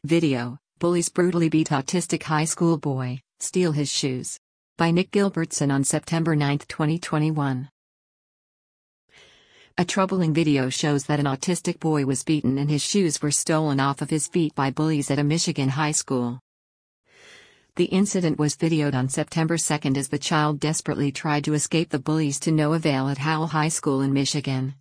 Video: Bullies brutally beat autistic high school boy, steal his shoes. By Nick Gilbertson on September 9, 2021. A troubling video shows that an autistic boy was beaten and his shoes were stolen off of his feet by bullies at a Michigan high school. The incident was videoed on September 2 as the child desperately tried to escape the bullies to no avail at Howell High School in Michigan.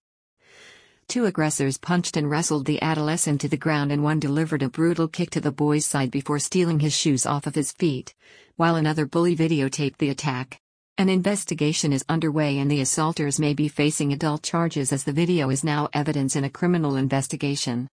Two aggressors punched and wrestled the adolescent to the ground, and one delivered a brutal kick to the boy's side before stealing his shoes off of his feet, while another bully videotaped the attack. An investigation is underway and the assaulters may be facing adult charges, as the video is now evidence in a criminal investigation.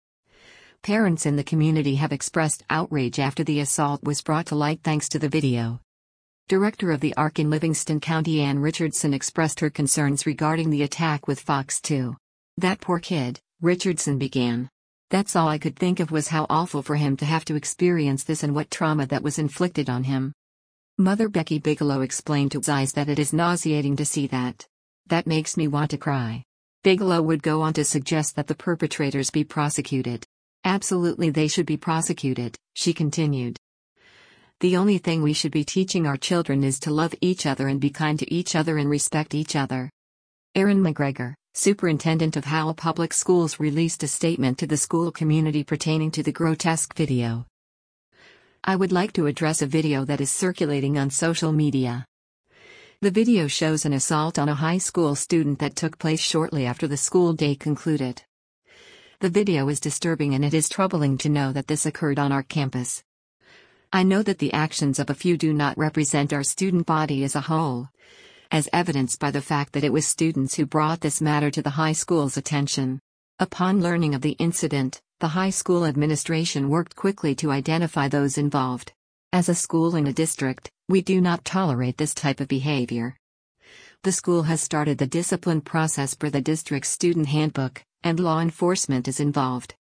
Parents in the community have expressed outrage after the assault was brought to light thanks to the video. Director of the ARC in Livingston County Ann Richardson expressed her concerns regarding the attack with Fox 2. "That poor kid," Richardson began. "That's all I could think of was how awful for him to have to experience this and what trauma that was inflicted on him." Mother Becky Bigelow explained to Zeiss that it is nauseating to see that. "That makes me want to cry." Bigelow would go on to suggest that the perpetrators be prosecuted. "Absolutely, they should be prosecuted," she continued. "The only thing we should be teaching our children is to love each other and be kind to each other and respect each other." Aaron McGregor, superintendent of Howell Public Schools, released a statement to the school community pertaining to the grotesque video. "I would like to address a video that is circulating on social media. The video shows an assault on a high school student that took place shortly after the school day concluded. The video is disturbing and it is troubling to know that this occurred on our campus. I know that the actions of a few do not represent our student body as a whole, as evidenced by the fact that it was students who brought this matter to the high school's attention. Upon learning of the incident, the high school administration worked quickly to identify those involved. As a school in a district, we do not tolerate this type of behavior. The school has started the discipline process per the district's student handbook, and law enforcement is involved.